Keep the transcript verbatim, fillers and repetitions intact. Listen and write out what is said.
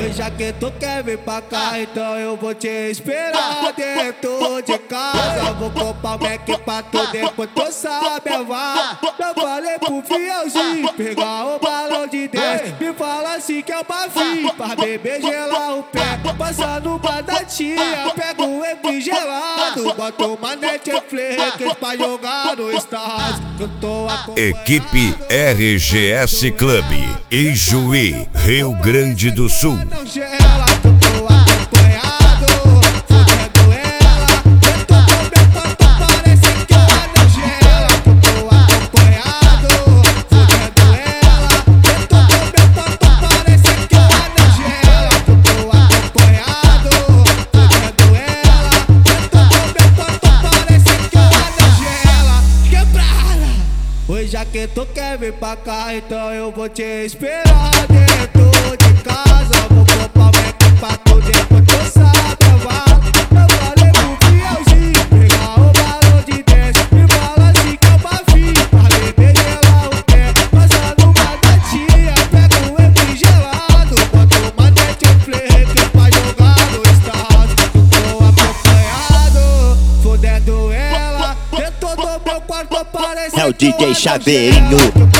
Oi, já que tu quer vir pra cá, então eu vou te esperar dentro de casa. Vou comprar o Mac pra tu, depois tu sabe a vá. Eu falei pro fielzinho pegar o balão de dez. Me fala assim que é uma fim pra beber, gelar o pé. Passa no bar da tia, pega um refrigerado, bota uma Netflix pra jogar no estádio. Eu tô Equipe R G S Club, Ijuí, Rio Grande do Sul. Não gela, eu tô acompanhado, fudendo ela. Eu tô comendo, parece que ela não gela. Eu tô acompanhado, fudendo ela. Eu tô comendo, parece que ela não gela. Eu tô acompanhado, fudendo ela. Eu tô comendo, parece que ela não gela. Quebrada! Oi, já que tu quer vir pra cá, então eu vou te esperar dentro de casa. Vou comprar o Mac pra tu, depois tu sabe a vá. Eu falei pro fielzinho pegar o balão de dez. Me fala assim que é uma fim pra beber, gelar o pé. Passa no bar da tia, pega um refrigerado, bota uma Netflix pra jogar no estádio. Eu tô acompanhado, fudendo ela. Dentro do meu quarto parece É o que eu D J ando Chaveirinho. gela.